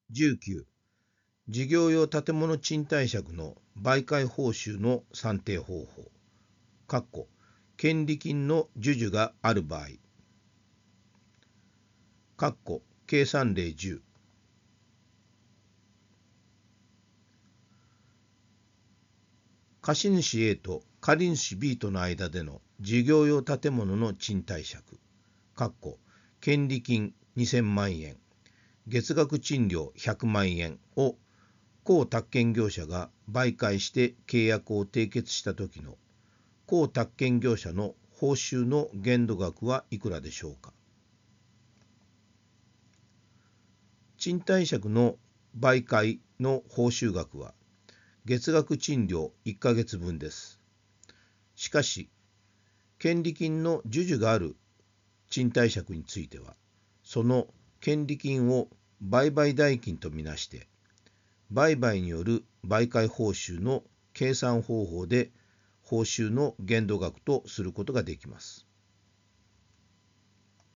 19、事業用建物賃貸借の媒介報酬の算定方法、権利金の授受がある場合、計算例10、貸主 A と借主 B との間での事業用建物の賃貸借、権利金2000万円、月額賃料100万円を公宅建業者が媒介して契約を締結した時の公宅建業者の報酬の限度額はいくらでしょうか。賃貸借の媒介の報酬額は月額賃料1ヶ月分です。しかし、権利金の授受がある賃貸借については、その権利金を売買代金とみなして、売買による媒介報酬の計算方法で報酬の限度額とすることができます。